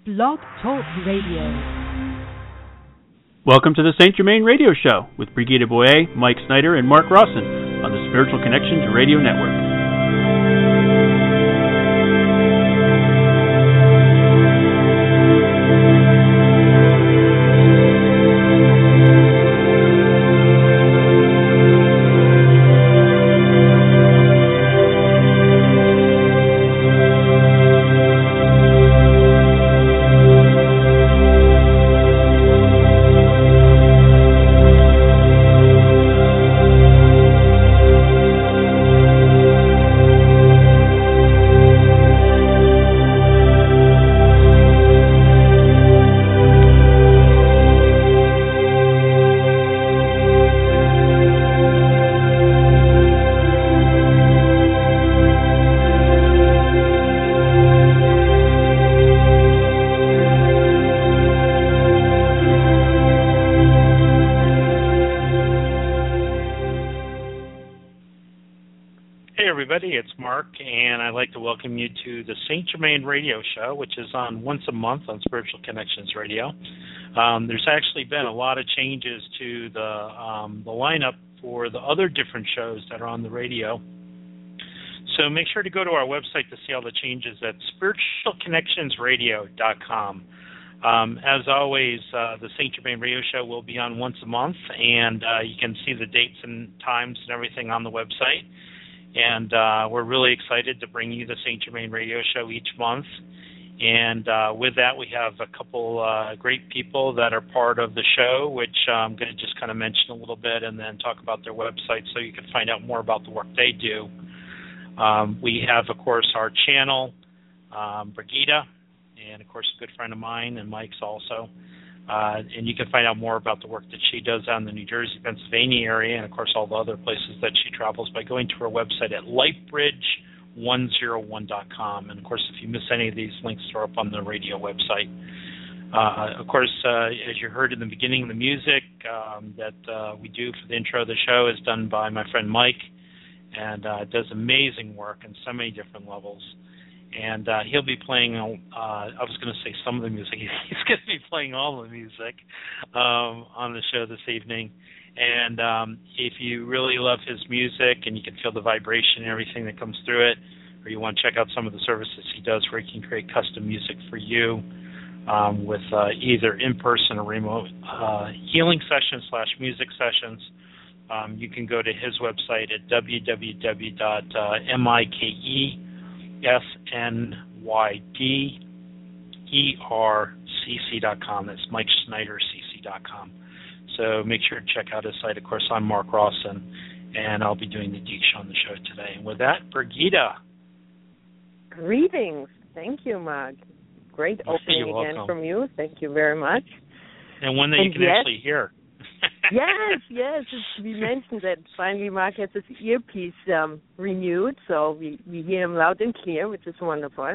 Blog Talk Radio. Welcome to the St. Germain Radio Show with Brigitte Boyer, Mike Snyder, and Mark Rawson on the Spiritual Connections Radio Network. It's Mark, and I'd like to welcome you to the St. Germain Radio Show, which is on once a month on Spiritual Connections Radio. There's actually been a lot of changes to the lineup for the other different shows that are on the radio. So make sure to go to our website to see all the changes at spiritualconnectionsradio.com. As always, the St. Germain Radio Show will be on once a month, and you can see the dates and times and everything on the website. And we're really excited to bring you the St. Germain Radio Show each month. And with that, we have a couple great people that are part of the show, which I'm going to just kind of mention a little bit and then talk about their website so you can find out more about the work they do. We have, of course, our channel, Brigitte, and, of course, a good friend of mine, and Mike's also. And you can find out more about the work that she does out in the New Jersey, Pennsylvania area, and, of course, all the other places that she travels by going to her website at lightbridge101.com. And, of course, if you miss any of these, links are up on the radio website. Of course, as you heard in the beginning, the music that we do for the intro of the show is done by my friend Mike, and does amazing work on so many different levels. And he'll be playing, I was going to say some of the music. He's going to be playing all the music on the show this evening. And if you really love his music and you can feel the vibration and everything that comes through it, or you want to check out some of the services he does where he can create custom music for you with either in-person or remote healing sessions / music sessions, you can go to his website at www.mikeSnydercc.com. That's MikeSnyderCC.com. So make sure to check out his site. Of course, I'm Mark Rawson, and I'll be doing the Deeksha on the show today. And with that, Brigitte. Greetings. Thank you, Mark. Great opening again from you. Thank you very much. And one that you can actually hear. Yes. We mentioned that finally Mark has his earpiece renewed, so we hear him loud and clear, which is wonderful.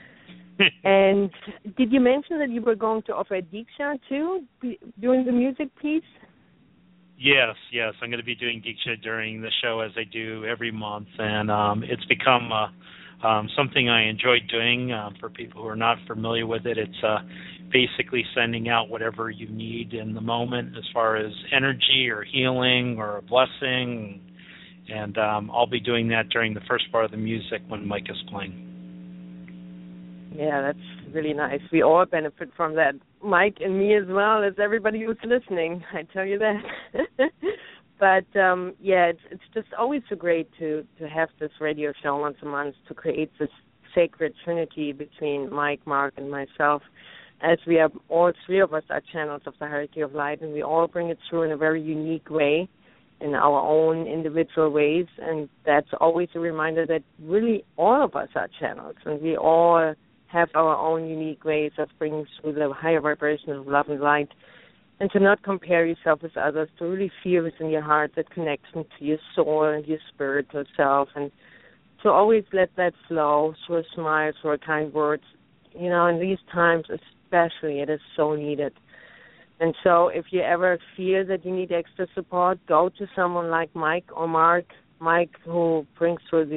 And did you mention that you were going to offer a Deeksha too, during the music piece? Yes. I'm going to be doing Deeksha during the show as I do every month, and it's become something I enjoy doing. For people who are not familiar with it, it's basically sending out whatever you need in the moment as far as energy or healing or a blessing. And I'll be doing that during the first part of the music when Mike is playing. Yeah, that's really nice. We all benefit from that. Mike and me as well as everybody who's listening, I tell you that. But, it's just always so great to have this radio show once a month to create this sacred trinity between Mike, Mark, and myself, as we are, all three of us are channels of the hierarchy of light, and we all bring it through in a very unique way, in our own individual ways, and that's always a reminder that really all of us are channels, and we all have our own unique ways of bringing through the higher vibration of love and light, and to not compare yourself with others, to really feel within your heart that connection to your soul and your spiritual self, and to always let that flow through a smile, through a kind words. You know, in these times especially, it is so needed. And so if you ever feel that you need extra support, go to someone like Mike or Mark, who brings through this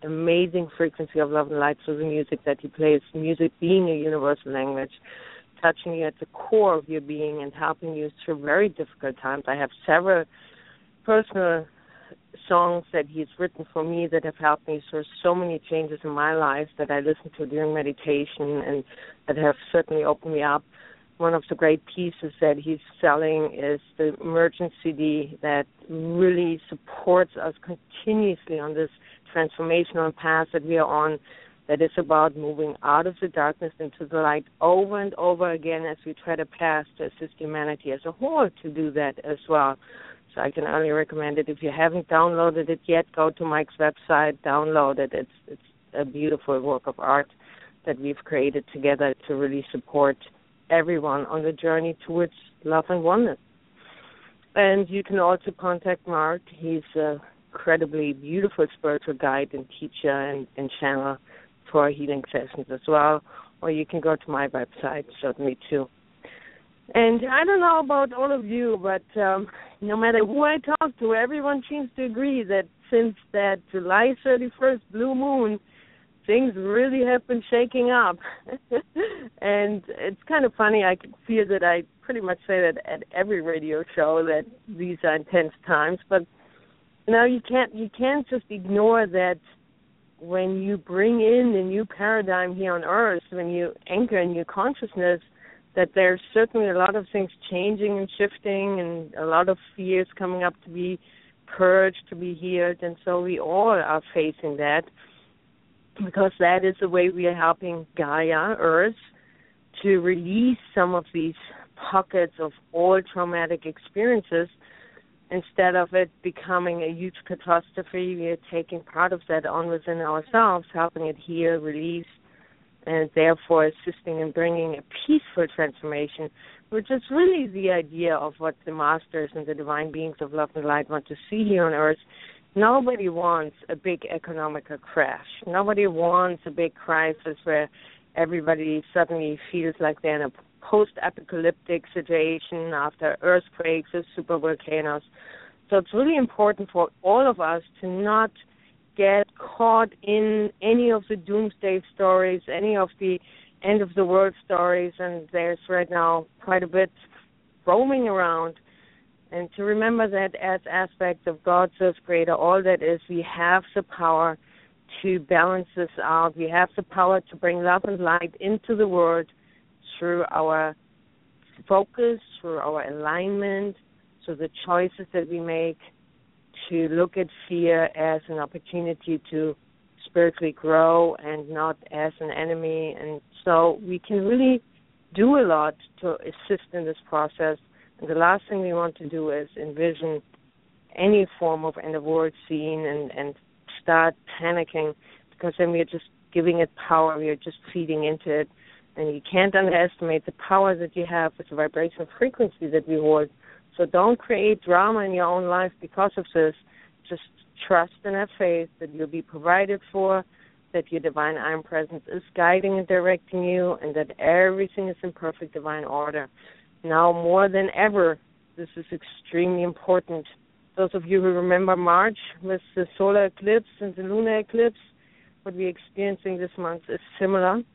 amazing frequency of love and light through the music that he plays, music being a universal language, touching you at the core of your being and helping you through very difficult times. I have several personal songs that he's written for me that have helped me through so many changes in my life that I listen to during meditation and that have certainly opened me up. One of the great pieces that he's selling is the Emergence CD that really supports us continuously on this transformational path that we are on, that is about moving out of the darkness into the light over and over again as we tread a path to assist humanity as a whole to do that as well. So I can only recommend it. If you haven't downloaded it yet, go to Mike's website, download it. It's a beautiful work of art that we've created together to really support everyone on the journey towards love and oneness. And you can also contact Mark. He's an incredibly beautiful spiritual guide and teacher and channel for healing sessions as well. Or you can go to my website, certainly too. And I don't know about all of you, but no matter who I talk to, everyone seems to agree that since that July 31st blue moon, things really have been shaking up. And it's kind of funny. I can feel that I pretty much say that at every radio show that these are intense times. But you can't just ignore that when you bring in a new paradigm here on Earth, when you anchor in your consciousness, that there's certainly a lot of things changing and shifting and a lot of fears coming up to be purged, to be healed. And so we all are facing that, because that is the way we are helping Gaia, Earth, to release some of these pockets of old traumatic experiences. Instead of it becoming a huge catastrophe, we are taking part of that on within ourselves, helping it heal, release, and therefore assisting in bringing a peaceful transformation, which is really the idea of what the masters and the divine beings of love and light want to see here on Earth. Nobody wants a big economical crash. Nobody wants a big crisis where everybody suddenly feels like they're in a post-apocalyptic situation after earthquakes or super volcanoes. So it's really important for all of us to not get caught in any of the doomsday stories, any of the end of the world stories, and there's right now quite a bit roaming around. And to remember that as aspects of God, Source, Creator, all that is, we have the power to balance this out. We have the power to bring love and light into the world through our focus, through our alignment, through the choices that we make, to look at fear as an opportunity to spiritually grow and not as an enemy. And so we can really do a lot to assist in this process. And the last thing we want to do is envision any form of end of world scene and start panicking, because then we're just giving it power, we are just feeding into it. And you can't underestimate the power that you have with the vibration frequency that we hold. So don't create drama in your own life because of this. Just trust and have faith that you'll be provided for, that your divine I Am Presence is guiding and directing you, and that everything is in perfect divine order. Now more than ever, this is extremely important. Those of you who remember March with the solar eclipse and the lunar eclipse, what we're experiencing this month is similar.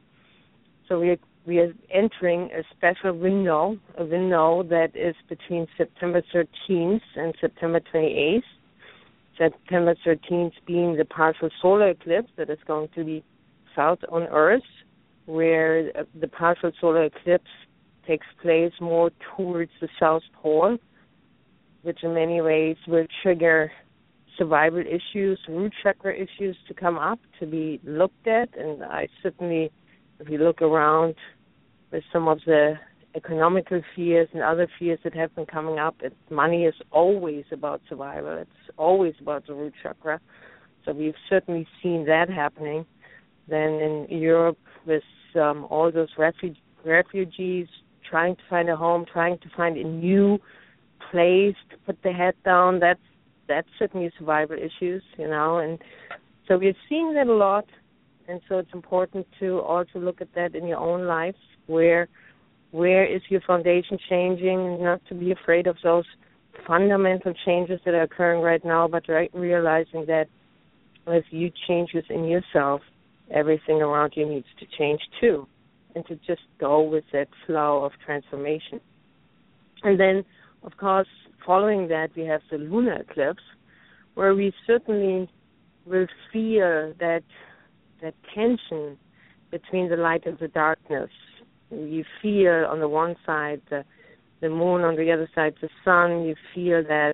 So we are entering a special window, a window that is between September 13th and September 28th. September 13th being the partial solar eclipse that is going to be felt on Earth, where the partial solar eclipse takes place more towards the South Pole, which in many ways will trigger survival issues, root chakra issues to come up, to be looked at. And I certainly, if you look around with some of the economical fears and other fears that have been coming up, money is always about survival. It's always about the root chakra. So we've certainly seen that happening. Then in Europe with all those refugees trying to find a home, trying to find a new place to put their head down, that's certainly survival issues, and so we're seeing that a lot. And so it's important to also look at that in your own life. Where is your foundation changing? Not to be afraid of those fundamental changes that are occurring right now, but realizing that As you change within yourself, everything around you needs to change too, and to just go with that flow of transformation. And then, of course, following that, we have the lunar eclipse, where we certainly will feel that tension between the light and the darkness. You feel on the one side the moon, on the other side the sun. You feel that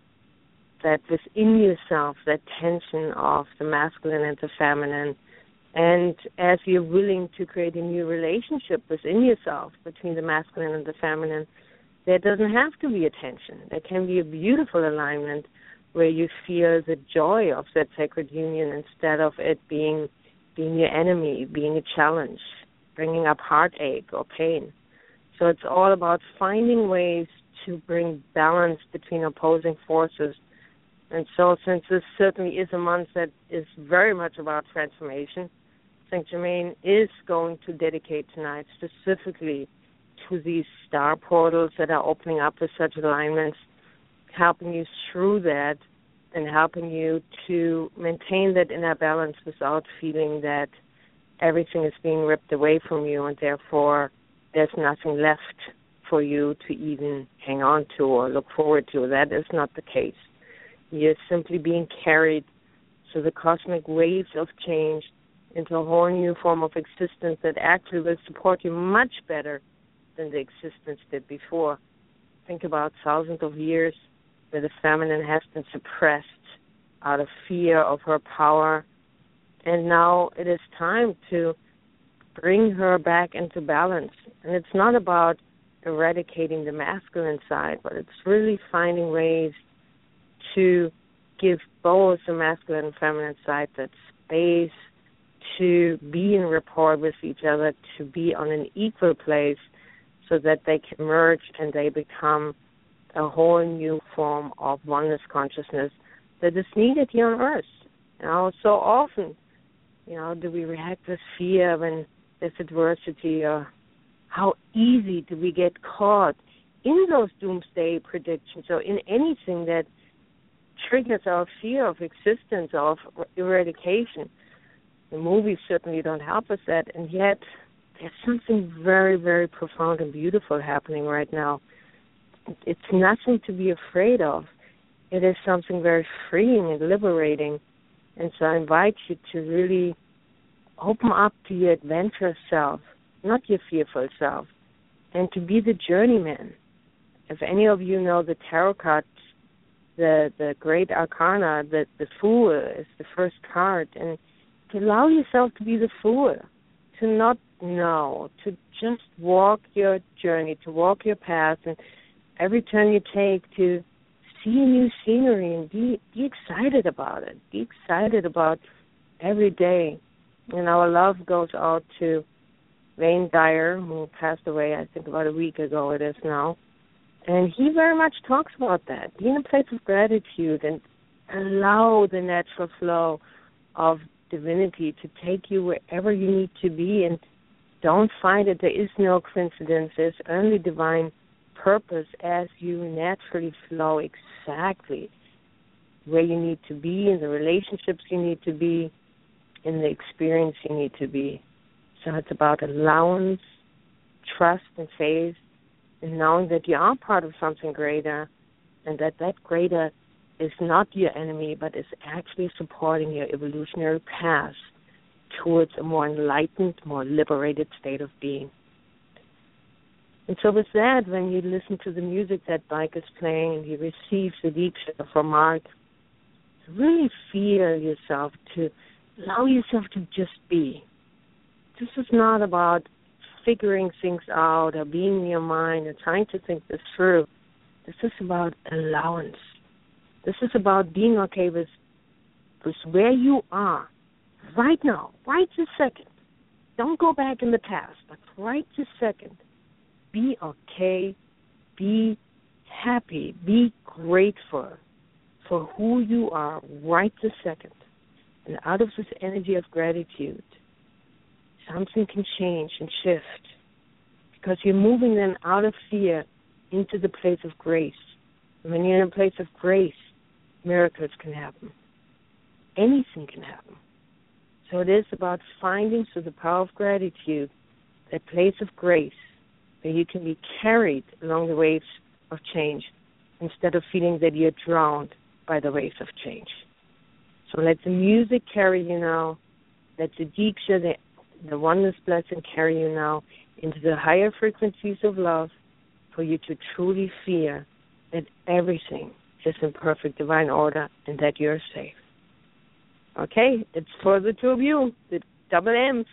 within yourself, that tension of the masculine and the feminine. And as you're willing to create a new relationship within yourself between the masculine and the feminine, there doesn't have to be a tension. There can be a beautiful alignment where you feel the joy of that sacred union instead of it being your enemy, being a challenge, bringing up heartache or pain. So it's all about finding ways to bring balance between opposing forces. And so since this certainly is a month that is very much about transformation, St. Germain is going to dedicate tonight specifically to these star portals that are opening up with such alignments, helping you through that and helping you to maintain that inner balance without feeling that everything is being ripped away from you and therefore there's nothing left for you to even hang on to or look forward to. That is not the case. You're simply being carried through the cosmic waves of change into a whole new form of existence that actually will support you much better than the existence did before. Think about thousands of years where the feminine has been suppressed out of fear of her power, and now it is time to bring her back into balance. And it's not about eradicating the masculine side, but it's really finding ways to give both the masculine and feminine side that space to be in rapport with each other, to be on an equal place so that they can merge and they become a whole new form of oneness consciousness that is needed here on Earth. So often, do we react with fear when there's adversity, or how easy do we get caught in those doomsday predictions or in anything that triggers our fear of existence, of eradication. The movies certainly don't help us that, and yet there's something very, very profound and beautiful happening right now. It's nothing to be afraid of. It is something very freeing and liberating. And so I invite you to really open up to your adventurous self, not your fearful self, and to be the journeyman. If any of you know the tarot cards, the great arcana, the Fool is the first card, and to allow yourself to be the Fool, to not know, to just walk your journey, to walk your path, and every turn you take to see a new scenery and be excited about it. Be excited about every day. And our love goes out to Wayne Dyer, who passed away, I think about a week ago it is now. And he very much talks about that. Be in a place of gratitude and allow the natural flow of divinity to take you wherever you need to be, and don't find it. There is no coincidence. There's only divine purpose as you naturally flow exactly where you need to be, in the relationships you need to be, in the experience you need to be. So it's about allowance, trust, and faith, and knowing that you are part of something greater, and that greater is not your enemy, but is actually supporting your evolutionary path towards a more enlightened, more liberated state of being. And so with that, when you listen to the music that Mike is playing and you receive the Diksha from Mark, really feel yourself, to allow yourself to just be. This is not about figuring things out or being in your mind and trying to think this through. This is about allowance. This is about being okay with where you are right now, right this second. Don't go back in the past, but right this second. Be okay, be happy, be grateful for who you are right this second. And out of this energy of gratitude, something can change and shift, because you're moving then out of fear into the place of grace. And when you're in a place of grace, miracles can happen. anything can happen. So it is about finding, through the power of gratitude, that place of grace where you can be carried along the waves of change instead of feeling that you're drowned by the waves of change. So let the music carry you now. Let the Diksha, the oneness blessing, carry you now into the higher frequencies of love for you to truly feel that everything is in perfect divine order and that you're safe. Okay, it's for the two of you, the double M's.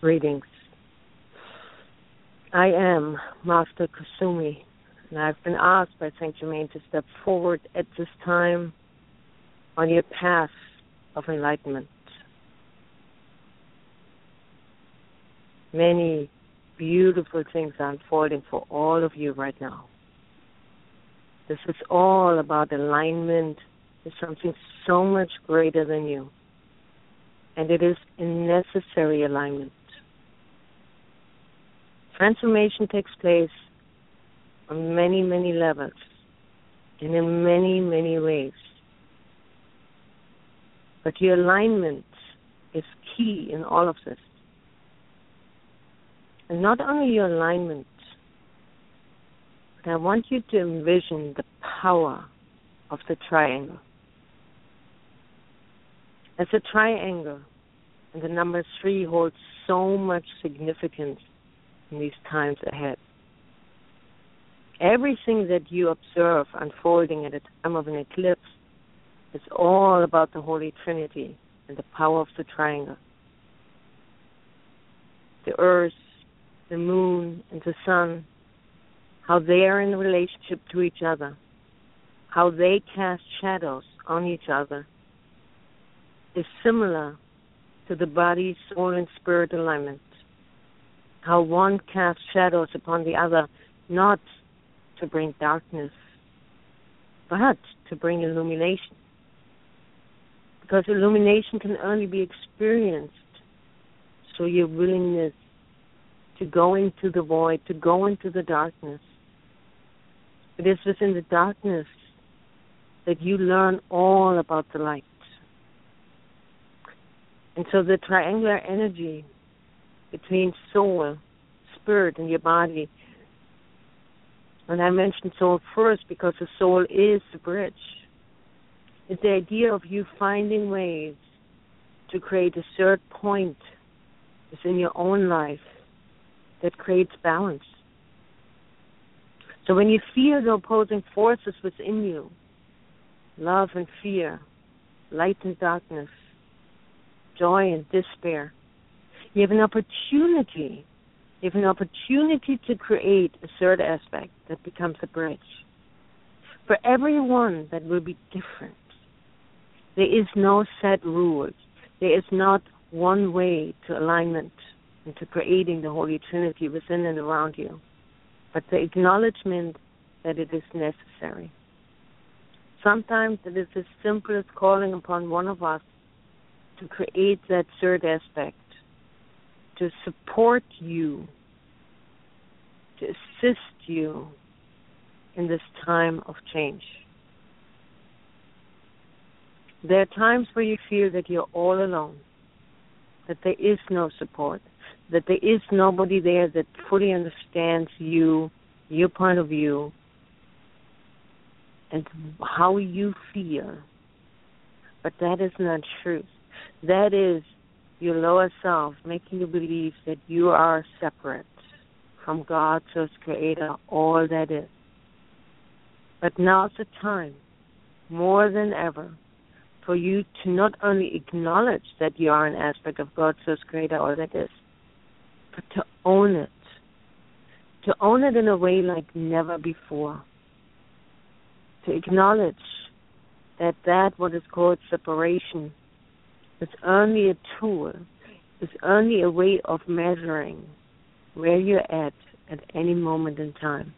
Greetings. I am Master Kusumi, and I've been asked by Saint Germain to step forward at this time on your path of enlightenment. Many beautiful things are unfolding for all of you right now. This is all about alignment with something so much greater than you. And it is a necessary alignment. Transformation takes place on many, many levels and in many, many ways. But your alignment is key in all of this. And not only your alignment, but I want you to envision the power of the triangle. As a triangle, and the number 3 holds so much significance in these times ahead. Everything that you observe unfolding at a time of an eclipse is all about the Holy Trinity and the power of the triangle. The earth, the moon, and the sun, how they are in relationship to each other, how they cast shadows on each other, is similar to the body, soul, and spirit alignment. How one casts shadows upon the other, not to bring darkness, but to bring illumination. Because illumination can only be experienced through your willingness to go into the void, to go into the darkness. It is within the darkness that you learn all about the light. And so the triangular energy between soul, spirit, and your body, and I mentioned soul first because the soul is the bridge. It's the idea of you finding ways to create a third point within your own life that creates balance. So when you feel the opposing forces within you, love and fear, light and darkness, joy and despair, you have an opportunity. You have an opportunity to create a third aspect that becomes a bridge. For everyone, that will be different. There is no set rules. There is not one way to alignment and to creating the Holy Trinity within and around you, but the acknowledgement that it is necessary. Sometimes it is as simple as calling upon one of us to create that third aspect, to support you, to assist you in this time of change. There are times where you feel that you're all alone, that there is no support, that there is nobody there that fully understands you, your point of view, and how you feel. But that is not truth. That is your lower self making you believe that you are separate from God, Source Creator, all that is. But now's the time, more than ever, for you to not only acknowledge that you are an aspect of God, Source Creator, all that is, but to own it. To own it in a way like never before. To acknowledge that what is called separation is only a tool, is only a way of measuring where you're at any moment in time.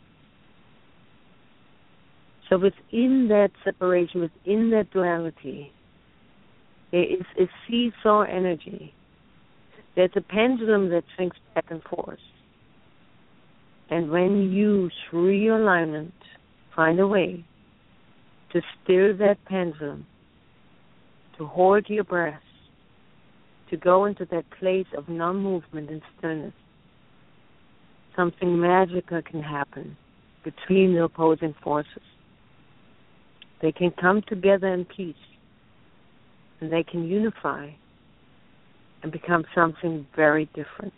So within that separation, within that duality, there is a seesaw energy. There's a pendulum that swings back and forth. And when you, through your alignment, find a way to still that pendulum, to hold your breath, to go into that place of non-movement and stillness, something magical can happen between the opposing forces. They can come together in peace, and they can unify and become something very different.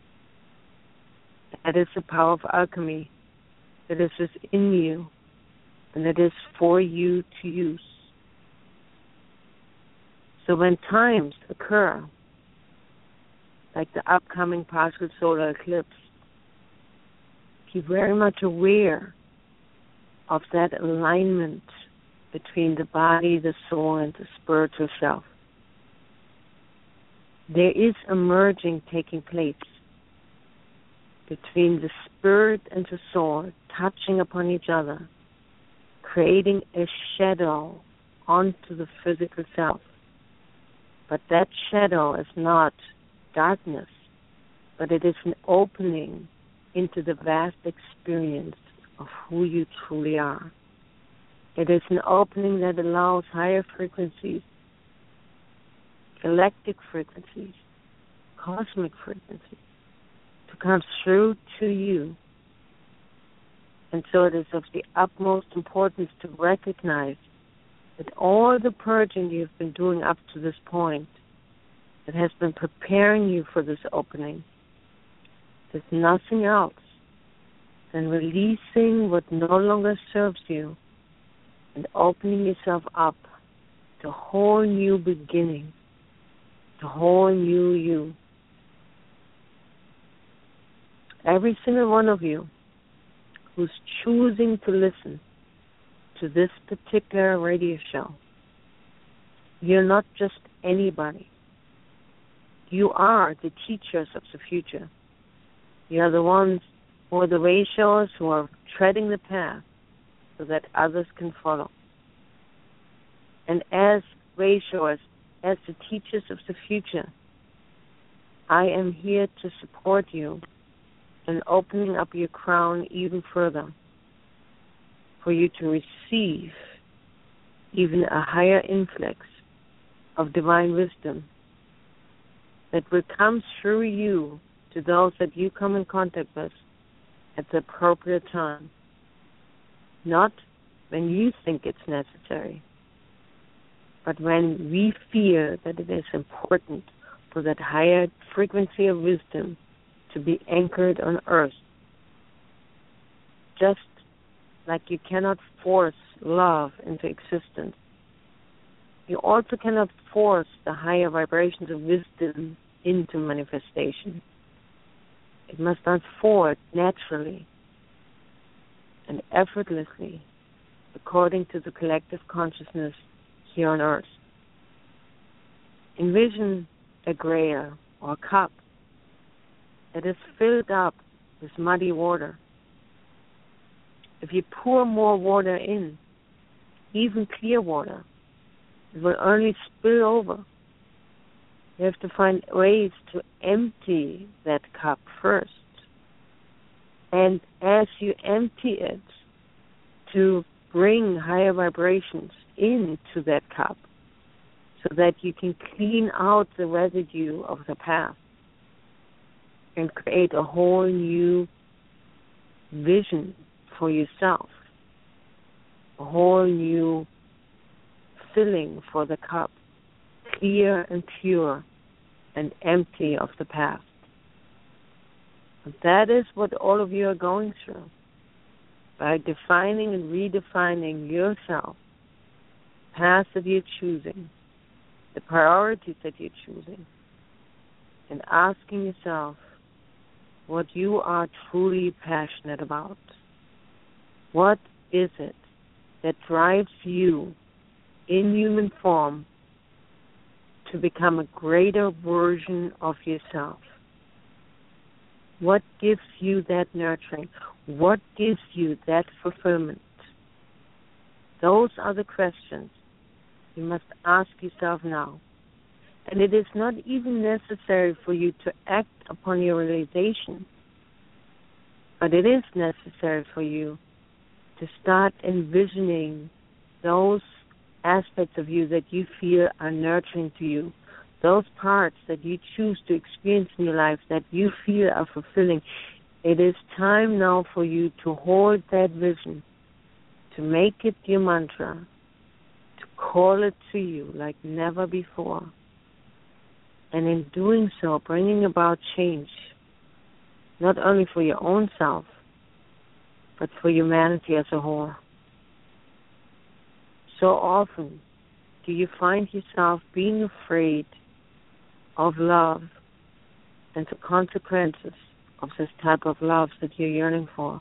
That is the power of alchemy that is within you, and that is for you to use. So when times occur like the upcoming partial solar eclipse, be very much aware of that alignment between the body, the soul, and the spiritual self. There is a merging taking place between the spirit and the soul, touching upon each other, creating a shadow onto the physical self. But that shadow is not darkness, but it is an opening into the vast experience of who you truly are. It is an opening that allows higher frequencies, galactic frequencies, cosmic frequencies to come through to you. And so it is of the utmost importance to recognize that all the purging you've been doing up to this point that has been preparing you for this opening is nothing else than releasing what no longer serves you and opening yourself up to a whole new beginning, to a whole new you. Every single one of you who's choosing to listen to this particular radio show, you're not just anybody. You are the teachers of the future. You are the ones who are the way showers who are treading the path so that others can follow. And as way showers, as the teachers of the future, I am here to support you in opening up your crown even further, for you to receive even a higher influx of divine wisdom that will come through you to those that you come in contact with at the appropriate time, not when you think it's necessary, but when we feel that it is important for that higher frequency of wisdom to be anchored on earth. Just like you cannot force love into existence, you also cannot force the higher vibrations of wisdom into manifestation. It must unfold naturally and effortlessly according to the collective consciousness here on earth. Envision a grail or a cup that is filled up with muddy water. If you pour more water in, even clear water, it will only spill over. You have to find ways to empty that cup first. And as you empty it, to bring higher vibrations into that cup so that you can clean out the residue of the past and create a whole new vision for yourself, a whole new filling for the cup, clear and pure and empty of the past. And that is what all of you are going through. By defining and redefining yourself, the path that you're choosing, the priorities that you're choosing, and asking yourself what you are truly passionate about. What is it that drives you in human form to become a greater version of yourself? What gives you that nurturing? What gives you that fulfillment? Those are the questions you must ask yourself now. And it is not even necessary for you to act upon your realization, but it is necessary for you to start envisioning those aspects of you that you feel are nurturing to you, those parts that you choose to experience in your life that you feel are fulfilling. It is time now for you to hold that vision, to make it your mantra, to call it to you like never before. And in doing so, bringing about change, not only for your own self, but for humanity as a whole. So often do you find yourself being afraid of love and the consequences of this type of love that you're yearning for.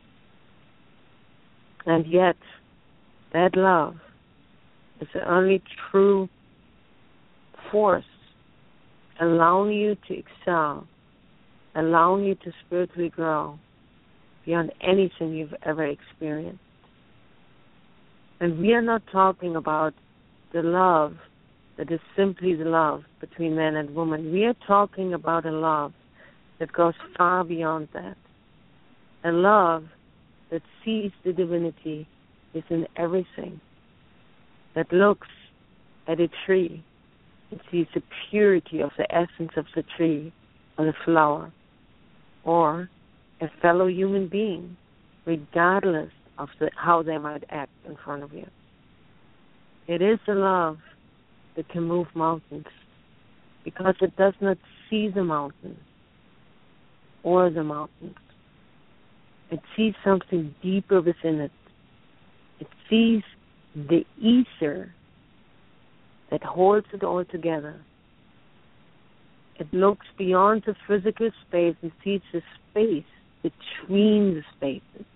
And yet, that love is the only true force allowing you to excel, allowing you to spiritually grow beyond anything you've ever experienced. And we are not talking about the love that is simply the love between man and woman. We are talking about a love that goes far beyond that. A love that sees the divinity within everything, that looks at a tree and sees the purity of the essence of the tree or the flower, or a fellow human being, regardless of how they might act in front of you. It is a love that can move mountains, because it does not see the mountains or the mountains. It sees something deeper within it. It sees the ether that holds it all together. It looks beyond the physical space and sees the space between the spaces.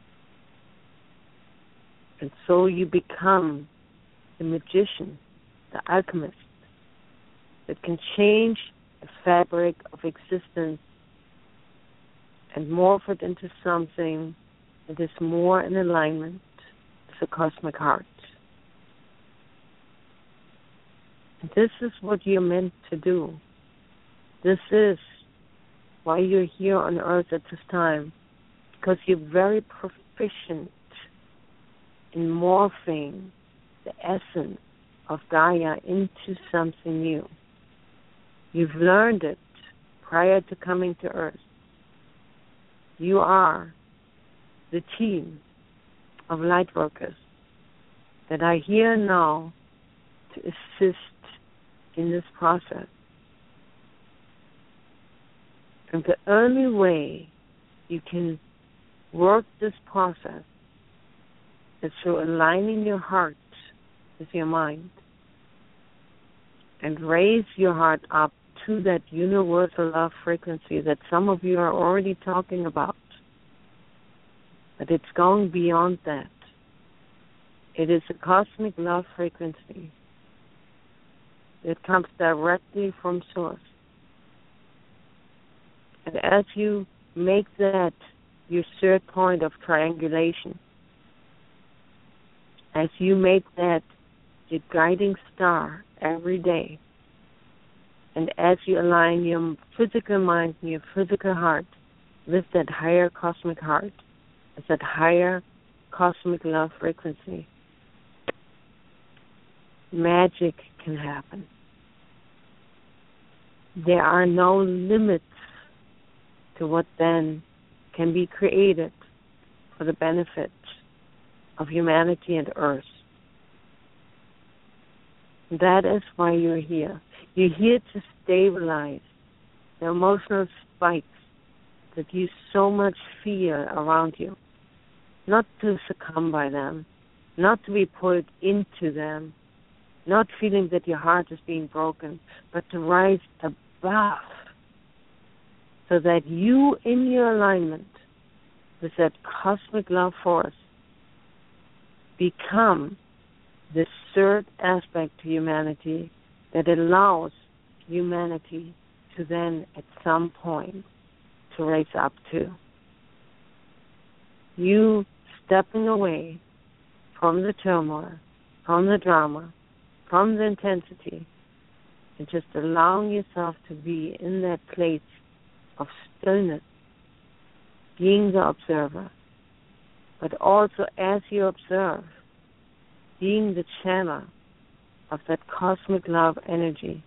And so you become the magician, the alchemist, that can change the fabric of existence and morph it into something that is more in alignment with the cosmic heart. And this is what you're meant to do. This is why you're here on earth at this time, because you're very proficient in morphing the essence of Gaia into something new. You've learned it prior to coming to earth. You are the team of light workers that are here now to assist in this process. And the only way you can work this process is through aligning your heart with your mind and raise your heart up to that universal love frequency that some of you are already talking about. But it's going beyond that. It is a cosmic love frequency that comes directly from Source. And as you make that your third point of triangulation, as you make that your guiding star every day, and as you align your physical mind and your physical heart with that higher cosmic heart, with that higher cosmic love frequency, magic can happen. There are no limits to what then can be created for the benefit of humanity and Earth. That is why you're here. You're here to stabilize the emotional spikes that you so much feel around you. Not to succumb by them, not to be pulled into them, not feeling that your heart is being broken, but to rise above so that you, in your alignment with that cosmic love force, become the third aspect to humanity that allows humanity to then, at some point, to raise up to. You stepping away from the turmoil, from the drama, from the intensity, and just allowing yourself to be in that place of stillness, being the observer, but also as you observe, being the channel of that cosmic love energy.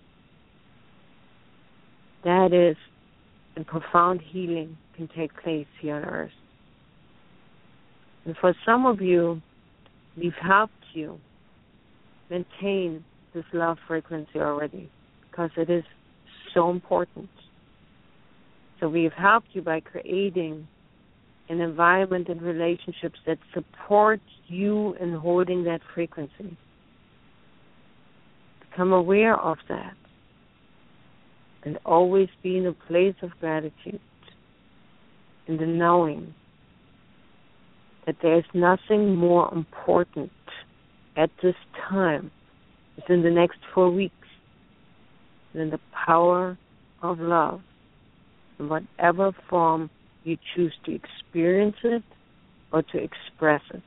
That is, and profound healing can take place here on Earth. And for some of you, we've helped you maintain this love frequency already, because it is so important. So we've helped you by creating an environment and relationships that support you in holding that frequency. Become aware of that. And always be in a place of gratitude, in the knowing that there is nothing more important at this time, within the next 4 weeks, than the power of love, in whatever form you choose to experience it or to express it.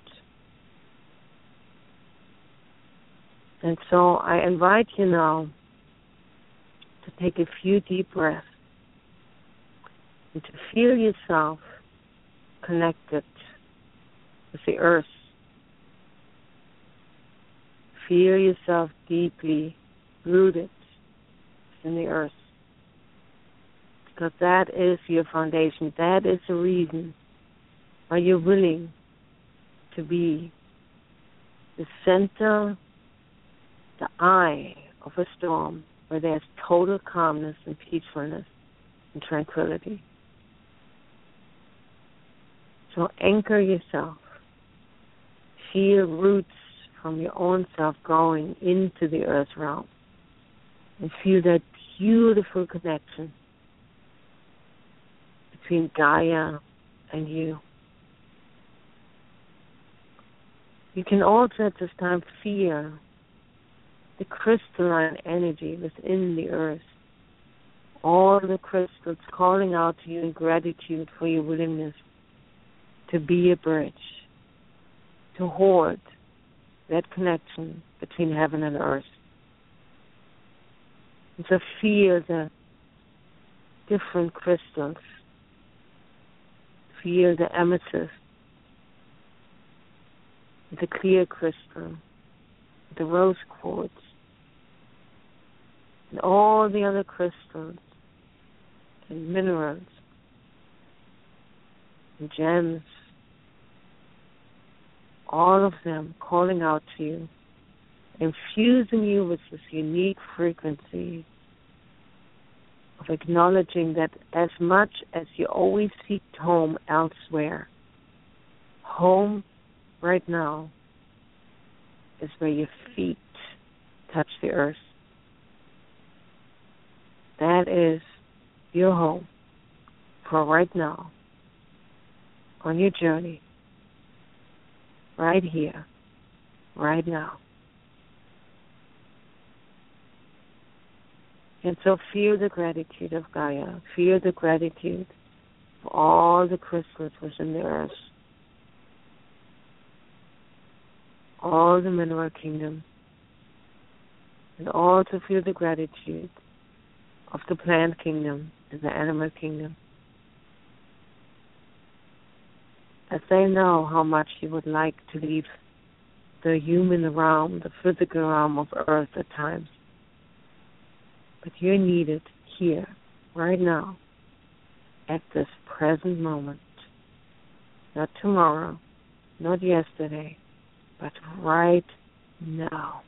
And so I invite you now to take a few deep breaths and to feel yourself connected with the earth. Feel yourself deeply rooted in the earth. Because that is your foundation. That is the reason why you're willing to be the center, the eye of a storm where there's total calmness and peacefulness and tranquility. So anchor yourself. Feel roots from your own self growing into the earth realm. And feel that beautiful connection between Gaia and you. You can also at this time feel the crystalline energy within the earth. All the crystals calling out to you in gratitude for your willingness to be a bridge, to hold that connection between heaven and earth. And so feel the different crystals. Feel the amethyst, the clear crystal, the rose quartz, and all the other crystals and minerals and gems, all of them calling out to you, infusing you with this unique frequency of acknowledging that as much as you always seek home elsewhere, home right now is where your feet touch the earth. That is your home for right now, on your journey, right here, right now. And so feel the gratitude of Gaia. Feel the gratitude for all the crystals within the earth, all the mineral kingdom, and also feel the gratitude of the plant kingdom and the animal kingdom. As they know how much you would like to leave the human realm, the physical realm of earth at times. But you're needed here, right now, at this present moment. Not tomorrow, not yesterday, but right now.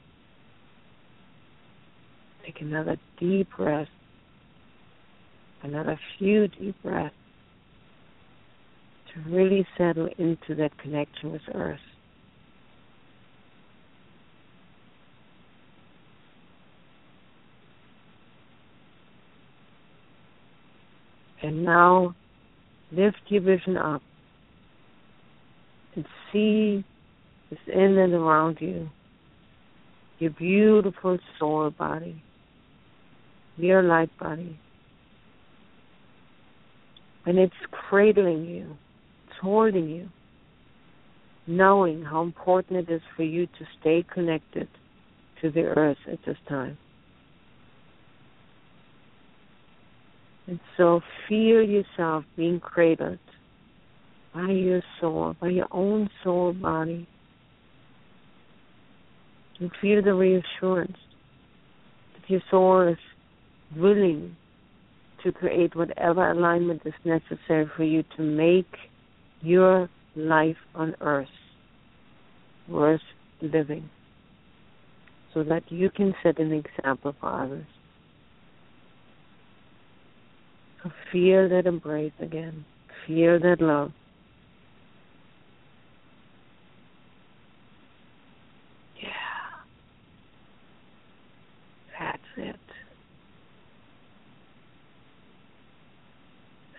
Take another deep breath, another few deep breaths to really settle into that connection with Earth. And now lift your vision up and see within and around you your beautiful soul body, your light body. And it's cradling you, it's holding you, knowing how important it is for you to stay connected to the earth at this time. And so feel yourself being cradled by your soul, by your own soul body. And feel the reassurance that your soul is willing to create whatever alignment is necessary for you to make your life on earth worth living, so that you can set an example for others. So feel that embrace again. Feel that love. Yeah. That's it.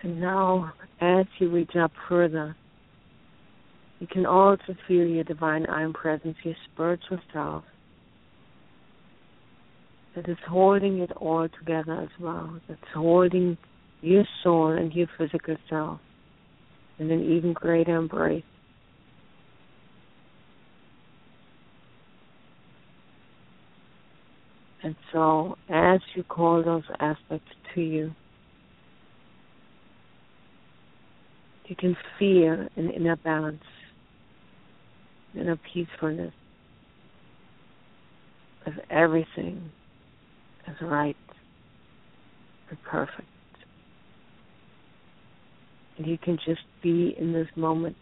And now, as you reach up further, you can also feel your divine I Am presence, your spiritual self, that is holding it all together as well. That's holding your soul and your physical self in an even greater embrace. And so, as you call those aspects to you, you can feel an inner balance, inner peacefulness, of everything is right and perfect. And you can just be in this moment.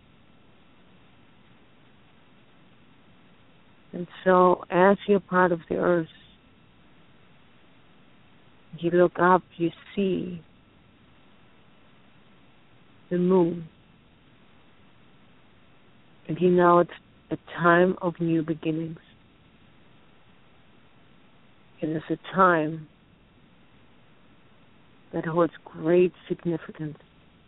And so, as you're part of the earth, you look up, you see the moon. And you know it's a time of new beginnings. It is a time that holds great significance.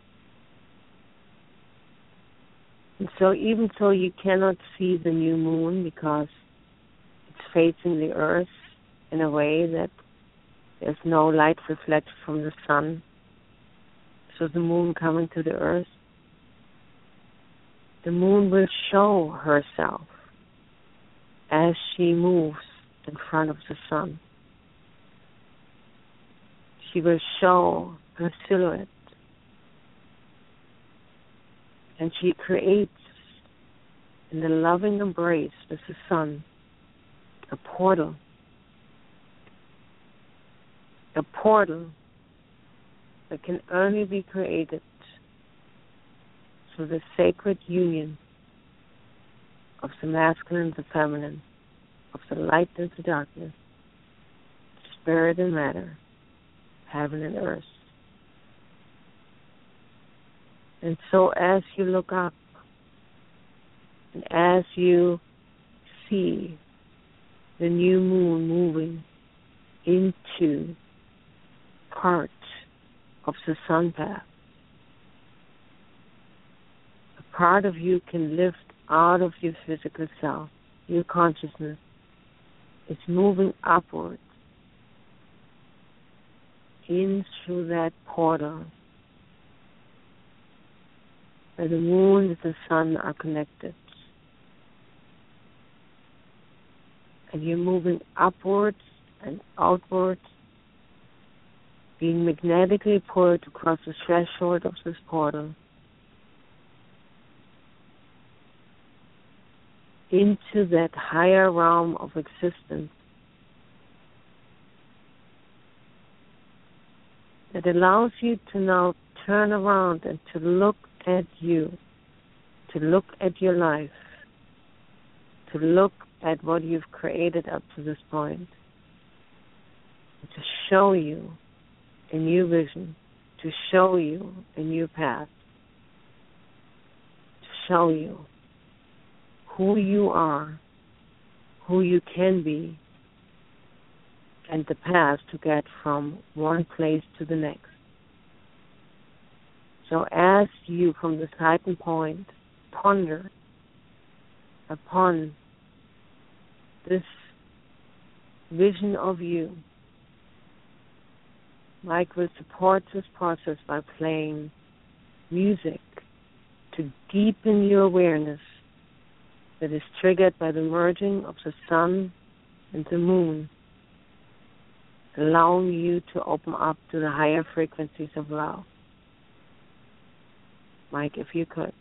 And so even though you cannot see the new moon because it's facing the earth in a way that there's no light reflected from the sun, so the moon coming to the earth, the moon will show herself as she moves in front of the sun. She will show her silhouette. And she creates, in the loving embrace with the sun, a portal. A portal that can only be created through the sacred union of the masculine and the feminine, of the light and the darkness, spirit and matter, heaven and earth. And so as you look up, and as you see the new moon moving into part of the sun path, a part of you can lift out of your physical self. Your consciousness is moving upward in through that portal where the moon and the sun are connected. And you're moving upwards and outwards, being magnetically pulled across the threshold of this portal into that higher realm of existence that allows you to now turn around and to look at you, to look at your life, to look at what you've created up to this point, to show you a new vision, to show you a new path, to show you who you are, who you can be, and the path to get from one place to the next. So as you, from this heightened point, ponder upon this vision of you, Mike will support this process by playing music to deepen your awareness that is triggered by the merging of the sun and the moon, allowing you to open up to the higher frequencies of love. Mike, if you could.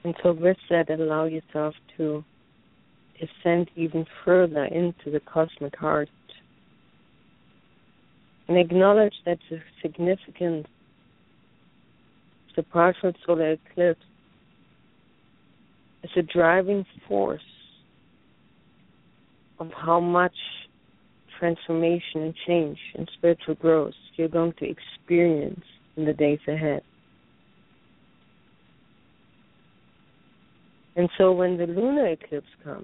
And so with that, allow yourself to ascend even further into the cosmic heart and acknowledge that the significance of the partial solar eclipse is a driving force of how much transformation and change and spiritual growth you're going to experience in the days ahead. And so when the lunar eclipse comes,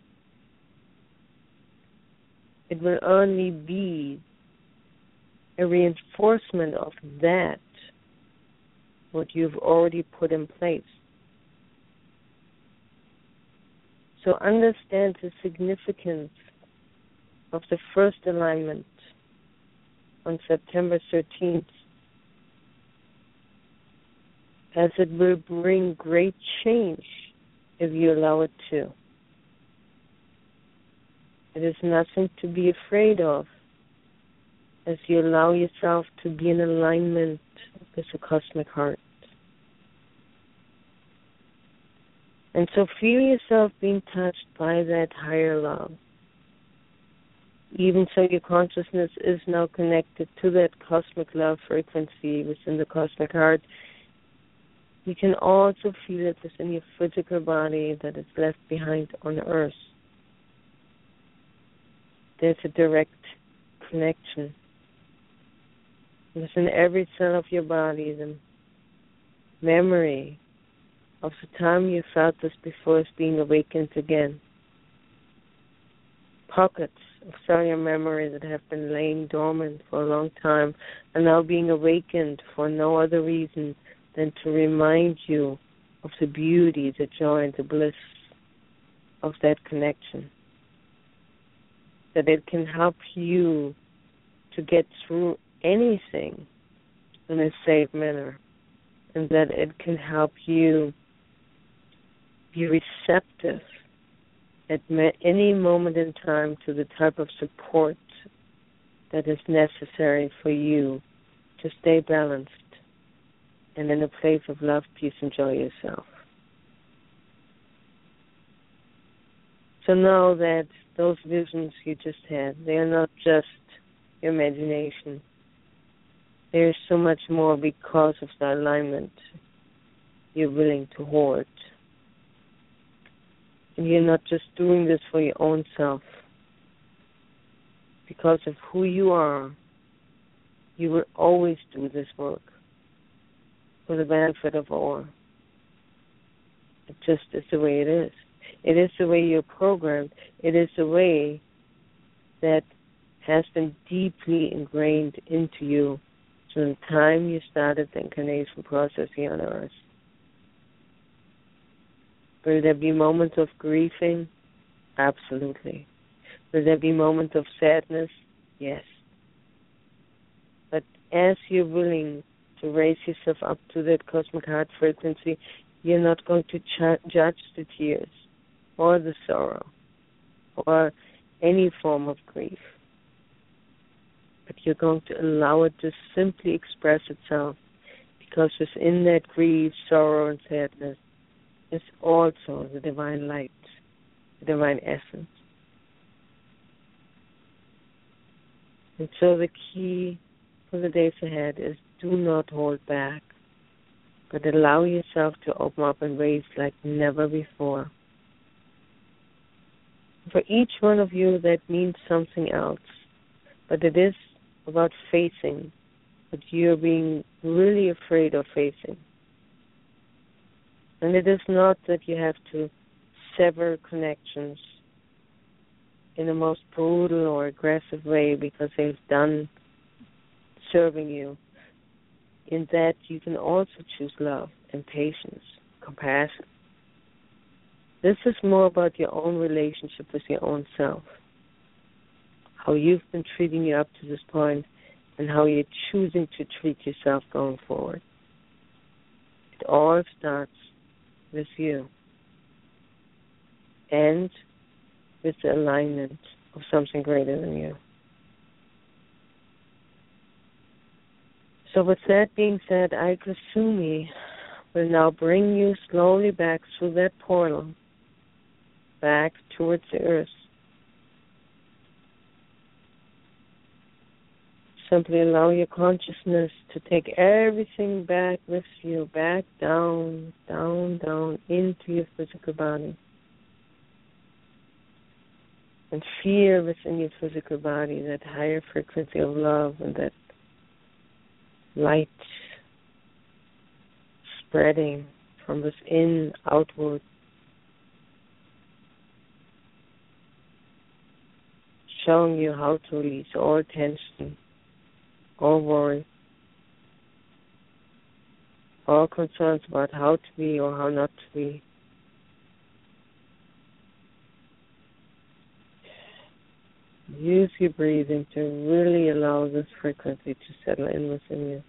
it will only be a reinforcement of that, what you've already put in place. So understand the significance of the first alignment on September 13th, as it will bring great change if you allow it to. It is nothing to be afraid of as you allow yourself to be in alignment with the cosmic heart. And so feel yourself being touched by that higher love. Even so, your consciousness is now connected to that cosmic love frequency within the cosmic heart. You can also feel it within your physical body that is left behind on Earth. There's a direct connection. Within every cell of your body, the memory of the time you felt this before is being awakened again. Pockets of cellular memory that have been laying dormant for a long time are now being awakened for no other reason than to remind you of the beauty, the joy, and the bliss of that connection. That it can help you to get through anything in a safe manner, and that it can help you be receptive at any moment in time to the type of support that is necessary for you to stay balanced and in a place of love, peace, and joy yourself. So know that those visions you just had, they are not just your imagination. There is so much more because of the alignment you're willing to hold. And you're not just doing this for your own self. Because of who you are, you will always do this work for the benefit of all. It just is the way it is. It is the way you're programmed. It is the way that has been deeply ingrained into you from the time you started the incarnation process here on Earth. Will there be moments of grieving? Absolutely. Will there be moments of sadness? Yes. But as you're willing to raise yourself up to that cosmic heart frequency, you're not going to judge the tears or the sorrow or any form of grief. But you're going to allow it to simply express itself, because within that grief, sorrow, and sadness is also the divine light, the divine essence. And so the key for the days ahead is do not hold back, but allow yourself to open up and raise like never before. For each one of you, that means something else, but it is about facing what you're being really afraid of facing. And it is not that you have to sever connections in the most brutal or aggressive way because they've done serving you. In that you can also choose love and patience, compassion. This is more about your own relationship with your own self, how you've been treating you up to this point, and how you're choosing to treat yourself going forward. It all starts with you and with the alignment of something greater than you. So with that being said, Ai Kusumi, will now bring you slowly back through that portal, back towards the earth. Simply allow your consciousness to take everything back with you, back down, down, down into your physical body. And feel within your physical body that higher frequency of love and that light spreading from within outward. Showing you how to release all tension, all worry, all concerns about how to be or how not to be. Use your breathing to really allow this frequency to settle in within you.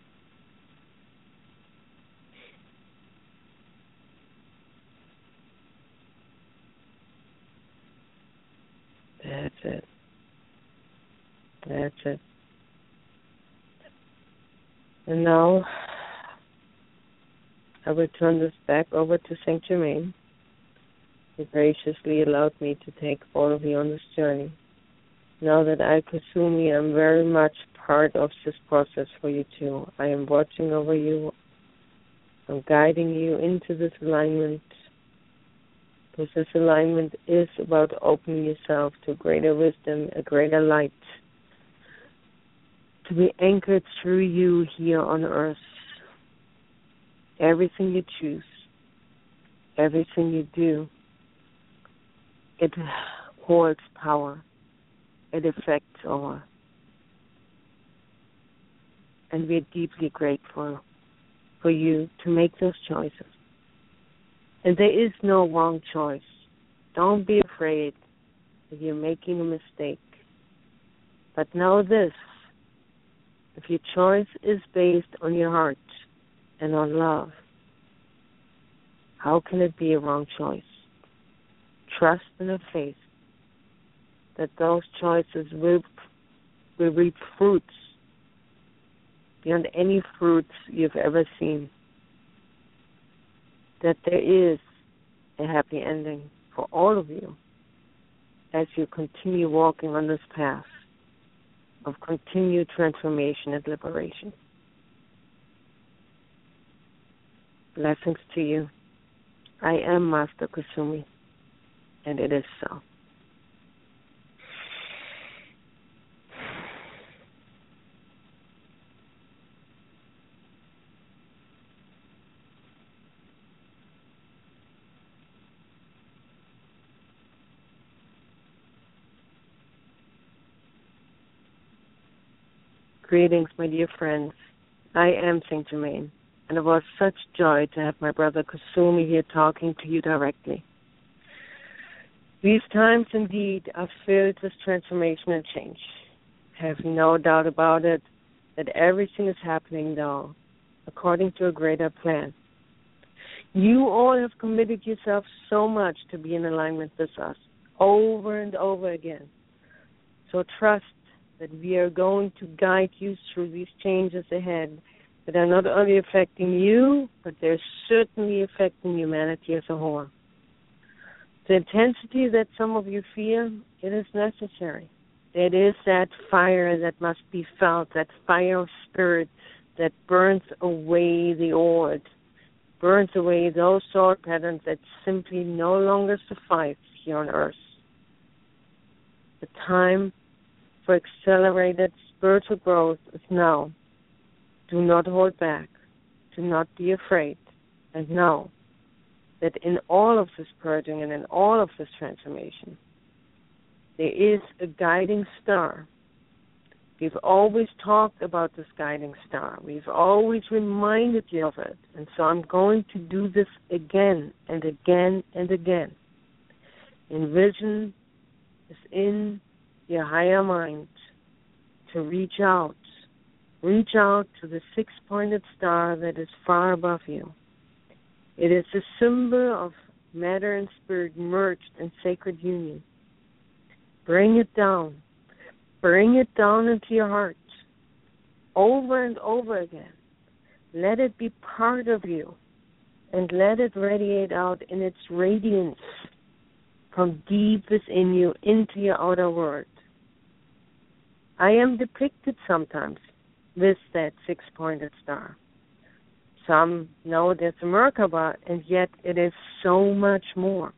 That's it. That's it. And now, I will turn this back over to Saint Germain, who graciously allowed me to take all of you on this journey. Now that I, Kasumi, am very much part of this process for you too. I am watching over you. I'm guiding you into this alignment, because this alignment is about opening yourself to greater wisdom, a greater light, to be anchored through you here on earth. Everything you choose, everything you do, it holds power. It affects all. And we're deeply grateful for you to make those choices. And there is no wrong choice. Don't be afraid that you're making a mistake. But know this, if your choice is based on your heart and on love, how can it be a wrong choice? Trust and have faith that those choices will reap fruits beyond any fruits you've ever seen. That there is a happy ending for all of you as you continue walking on this path of continued transformation and liberation. Blessings to you. I am Master Kasumi, and it is so. Greetings, my dear friends. I am Saint Germain, and it was such joy to have my brother Kasumi here talking to you directly. These times indeed are filled with transformation and change. Have no doubt about it that everything is happening now according to a greater plan. You all have committed yourself so much to be in alignment with us over and over again. So trust that we are going to guide you through these changes ahead that are not only affecting you, but they're certainly affecting humanity as a whole. The intensity that some of you feel, it is necessary. It is that fire that must be felt, that fire of spirit that burns away the old, burns away those thought patterns that simply no longer suffice here on earth. The time for accelerated spiritual growth is now. Do not hold back. Do not be afraid. And know that in all of this purging and in all of this transformation, there is a guiding star. We've always talked about this guiding star. We've always reminded you of it. And so I'm going to do this again and again and again. Envision this in your higher mind to reach out to the six-pointed star that is far above you. It is a symbol of matter and spirit merged in sacred union. Bring it down into your heart over and over again. Let it be part of you. and let it radiate out in its radiance from deep within you into your outer world. I am depicted sometimes with that six-pointed star. Some know there's a Merkaba, and yet it is so much more.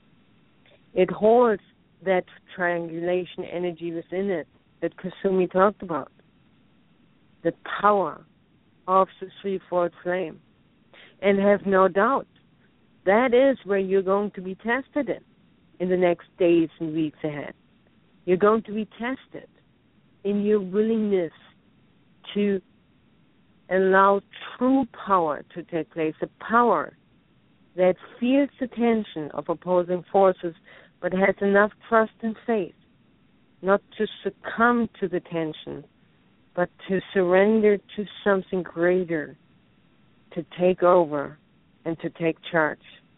It holds that triangulation energy within it that Kusumi talked about, the power of the threefold flame. And have no doubt, that is where you're going to be tested in the next days and weeks ahead. You're going to be tested in your willingness to allow true power to take place, a power that feels the tension of opposing forces but has enough trust and faith not to succumb to the tension, but to surrender to something greater, to take over and to take charge.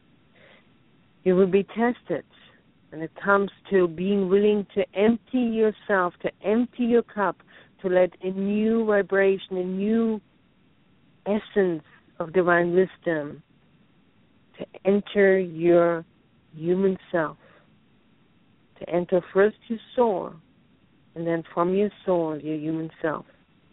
You will be tested when it comes to being willing to empty yourself, to empty your cup, to let a new vibration, a new essence of divine wisdom to enter your human self, to enter first your soul, and then from your soul, your human self.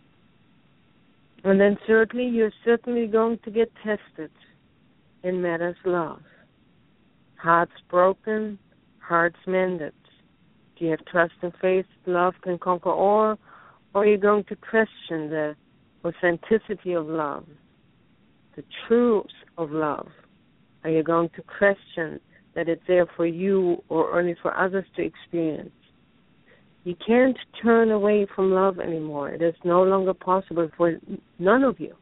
And then thirdly, you're certainly going to get tested in matters of love. Hearts broken, hearts mended. Do you have trust and faith love can conquer all, or are you going to question the authenticity of love, the truth of love? Are you going to question that it's there for you or only for others to experience? You can't turn away from love anymore. It is no longer possible for none of you,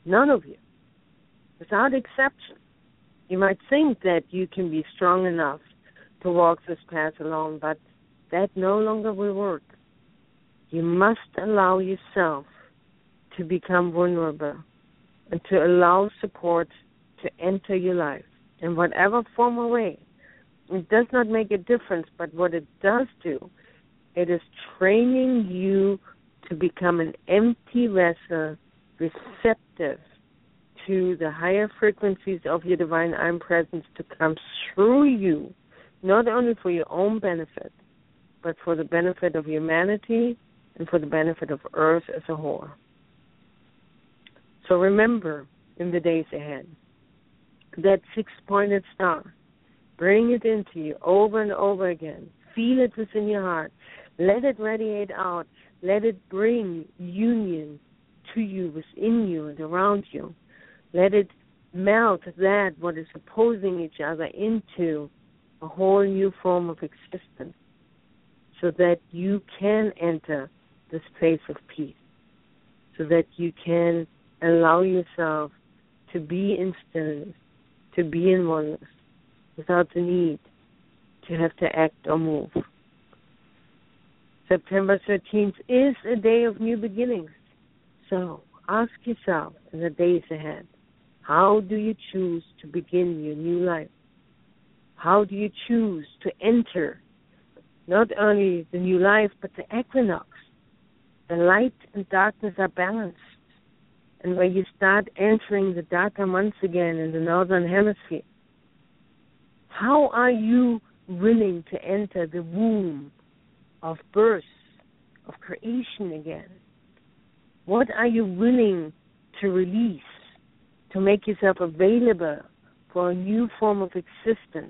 without exception. You might think that you can be strong enough to walk this path alone, but that no longer will work. You must allow yourself to become vulnerable and to allow support to enter your life in whatever form or way. It does not make a difference, but what it does do, it is training you to become an empty vessel, receptive to the higher frequencies of your divine I Am presence to come through you, not only for your own benefit, but for the benefit of humanity and for the benefit of Earth as a whole. So remember, in the days ahead, that six-pointed star, bring it into you over and over again. Feel it within your heart. Let it radiate out. Let it bring union to you, within you and around you. Let it melt that what is opposing each other into a whole new form of existence so that you can enter the space of peace, so that you can allow yourself to be in stillness, to be in oneness, without the need to have to act or move. September 13th is a day of new beginnings. So ask yourself in the days ahead, how do you choose to begin your new life? How do you choose to enter not only the new life, but the equinox? The light and darkness are balanced. And where you start entering the darker months again in the northern hemisphere, how are you willing to enter the womb of birth, of creation again? What are you willing to release, to make yourself available for a new form of existence?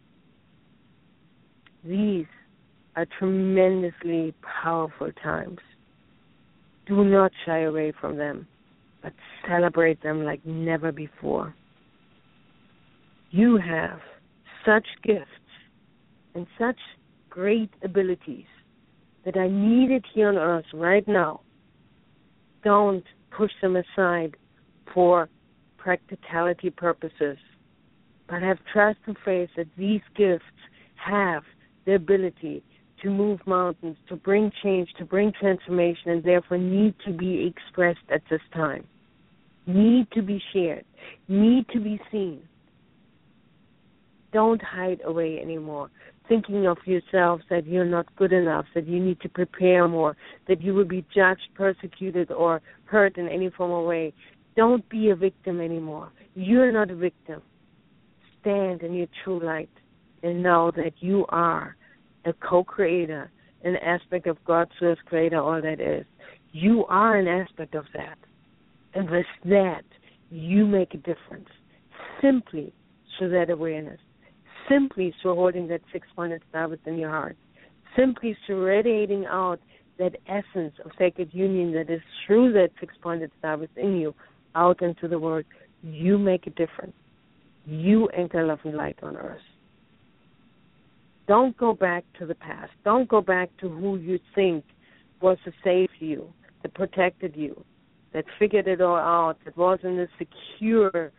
These are tremendously powerful times. Do not shy away from them, but celebrate them like never before. You have such gifts and such great abilities that are needed here on earth right now. Don't push them aside for practicality purposes, but have trust and faith that these gifts have the ability to move mountains, to bring change, to bring transformation, and therefore need to be expressed at this time, need to be shared, need to be seen. Don't hide away anymore, thinking of yourself that you're not good enough, that you need to prepare more, that you will be judged, persecuted, or hurt in any form or way. Don't be a victim anymore. You're not a victim. Stand in your true light and know that you are a co-creator, an aspect of God's source creator, all that is. You are an aspect of that. And with that, you make a difference. Simply through that awareness. Simply through holding that six-pointed star within your heart. Simply through radiating out that essence of sacred union that is through that six-pointed star within you out into the world. You make a difference. You anchor love and light on earth. Don't go back to the past. Don't go back to who you think was to save you, that protected you, that figured it all out, that was in the secure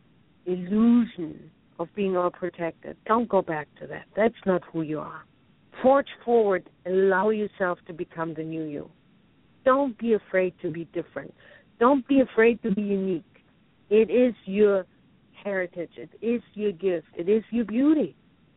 illusion of being all protected. Don't go back to that. That's not who you are. Forge forward. Allow yourself to become the new you. Don't be afraid to be different. Don't be afraid to be unique. It is your heritage. It is your gift. It is your beauty.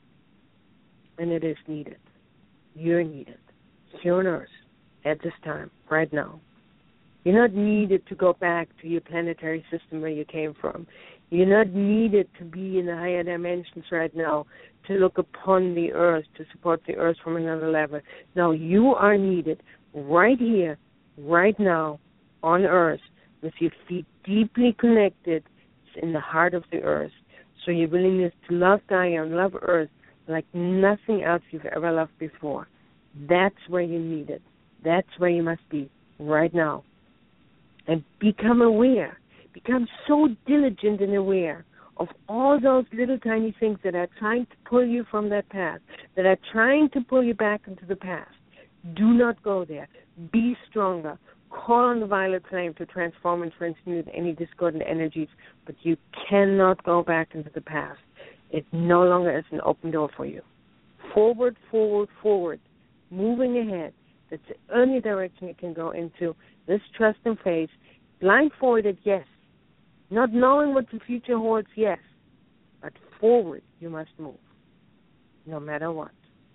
And it is needed. You're needed. Here on Earth, at this time, right now. You're not needed to go back to your planetary system where you came from. You're not needed to be in the higher dimensions right now to look upon the Earth, to support the Earth from another level. No, you are needed right here, right now, on Earth, with your feet deeply connected in the heart of the Earth. So your willingness to love Gaia and love Earth like nothing else you've ever loved before. That's where you're needed. That's where you must be right now. And become aware. Become so diligent and aware of all those little tiny things that are trying to pull you from that path, that are trying to pull you back into the past. Do not go there. Be stronger. Call on the violet flame to transform and transmute any discordant energies, but you cannot go back into the past. It no longer is an open door for you. Forward, forward, forward. Moving ahead. That's the only direction you can go into. This trust and faith. Blindfolded, yes. Not knowing what the future holds, yes. But forward you must move. No matter what.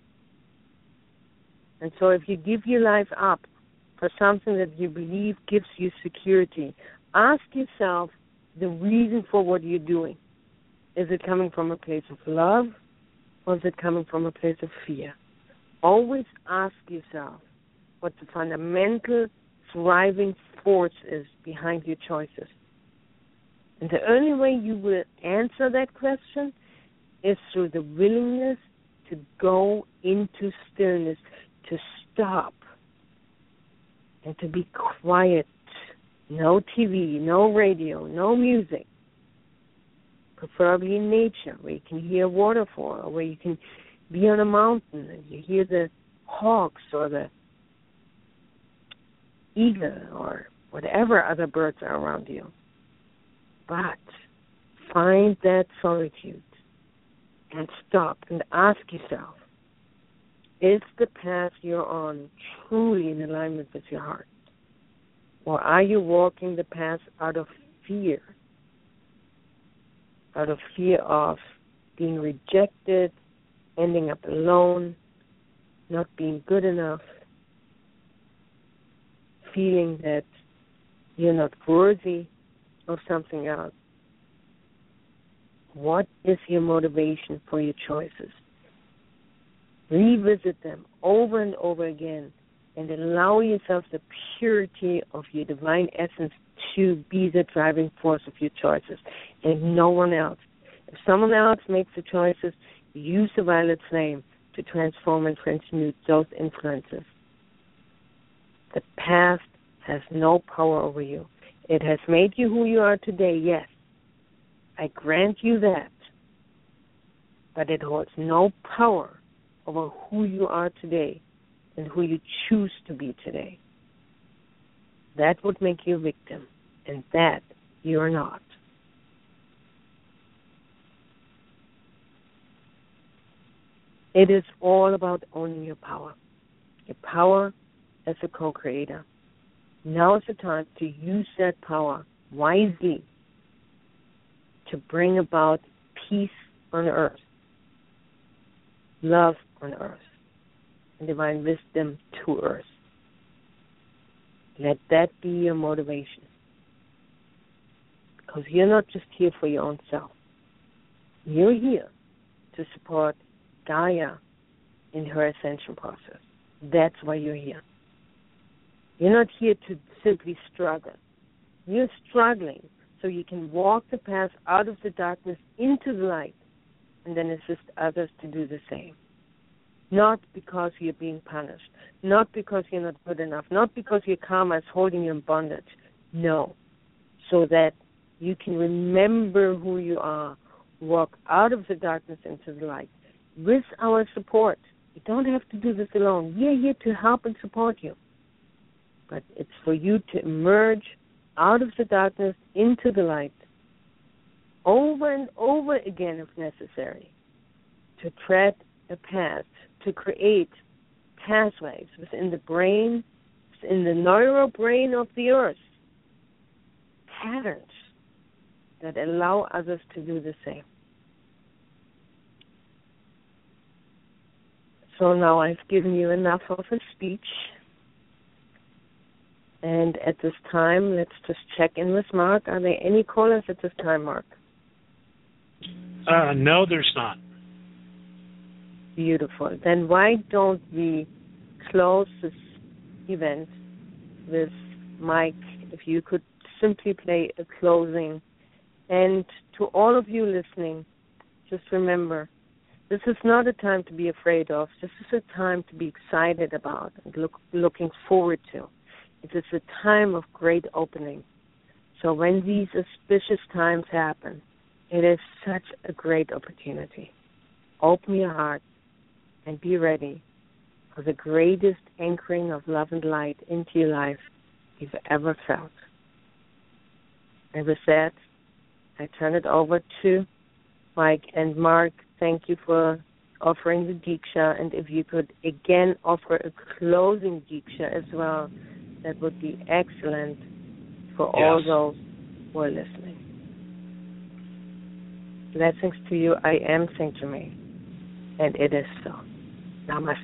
And so if you give your life up for something that you believe gives you security, ask yourself the reason for what you're doing. Is it coming from a place of love, or is it coming from a place of fear? Always ask yourself what the fundamental driving force is behind your choices. And the only way you will answer that question is through the willingness to go into stillness, to stop, and to be quiet. No TV, no radio, no music. Preferably in nature, where you can hear a waterfall, or where you can be on a mountain and you hear the hawks or the eagle or whatever other birds are around you. But find that solitude and stop and ask yourself, is the path you're on truly in alignment with your heart? Or are you walking the path out of fear? Out of fear of being rejected, ending up alone, not being good enough, feeling that you're not worthy of something else. What is your motivation for your choices? Revisit them over and over again and allow yourself the purity of your divine essence to be the driving force of your choices and no one else. If someone else makes the choices, use the violet flame to transform and transmute those influences. The past has no power over you. It has made you who you are today, yes. I grant you that. But it holds no power over who you are today and who you choose to be today. That would make you a victim, and that you are not. It is all about owning your power as a co-creator. Now is the time to use that power wisely to bring about peace on earth, love on earth, and divine wisdom to earth. Let that be your motivation. Because you're not just here for your own self. You're here to support Gaia in her ascension process. That's why you're here. You're not here to simply struggle. You're struggling so you can walk the path out of the darkness into the light and then assist others to do the same. Not because you're being punished, not because you're not good enough, not because your karma is holding you in bondage. No, so that you can remember who you are, walk out of the darkness into the light with our support. You don't have to do this alone. We are here to help and support you. But it's for you to emerge out of the darkness into the light over and over again if necessary, to tread a path, to create pathways within the brain, within the neural brain of the earth, patterns that allow others to do the same. So now I've given you enough of a speech. And at this time, let's just check in with Mark. Are there any callers at this time, Mark? No, there's not. Beautiful. Then why don't we close this event with Mike, if you could simply play a closing. And to all of you listening, just remember, this is not a time to be afraid of. This is a time to be excited about and looking forward to. It is a time of great opening. So when these auspicious times happen, it is such a great opportunity. Open your heart and be ready for the greatest anchoring of love and light into your life you've ever felt. And with that, I turn it over to Mike. And Mark, thank you for offering the Diksha. And if you could again offer a closing Diksha as well, that would be excellent for all those who are listening. Blessings to you. I am Saint Germain, and it is so. Namaste.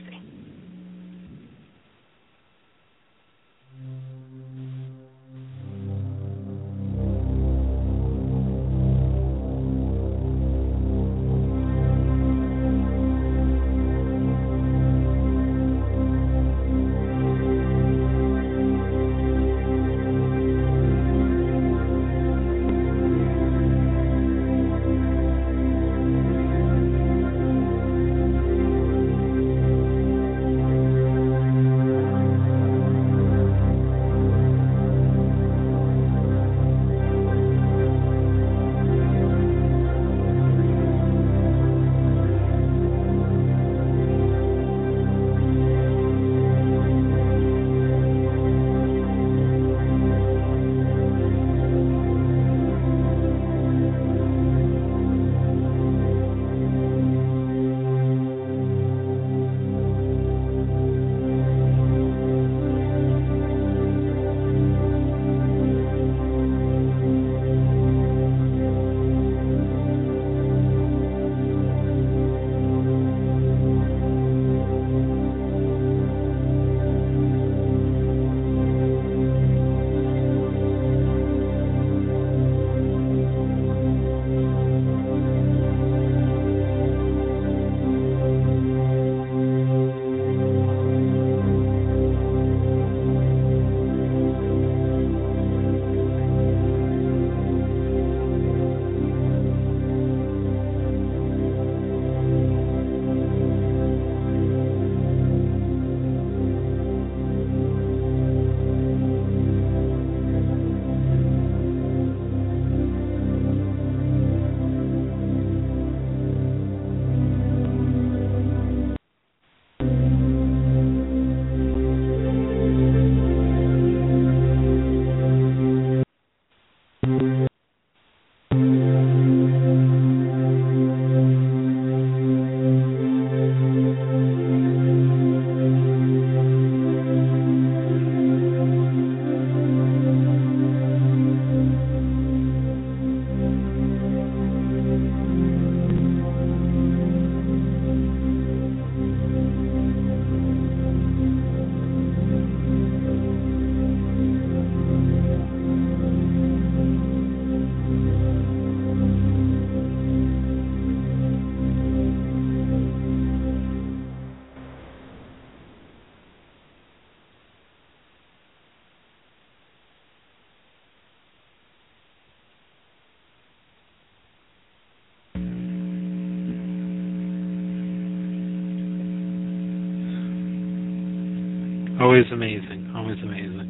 Always amazing. Always amazing.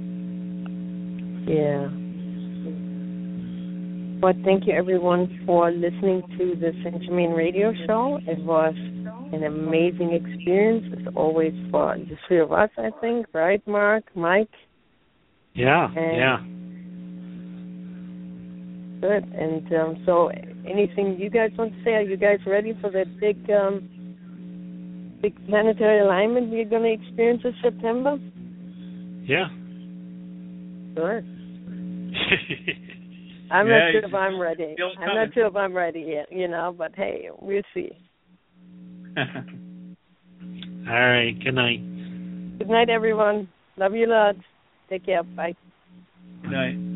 Yeah. Well, thank you everyone for listening to the Saint Germain radio show. It was an amazing experience, as always, for the three of us, I think, right, Mark, Mike? Yeah, yeah. Good. And so anything you guys want to say? Are you guys ready for that big planetary alignment we're going to experience in September? Yeah. Sure. I'm not sure if I'm ready. I'm not sure if I'm ready yet, but hey, we'll see. All right. Good night. Good night, everyone. Love you lots. Take care. Bye. Good night.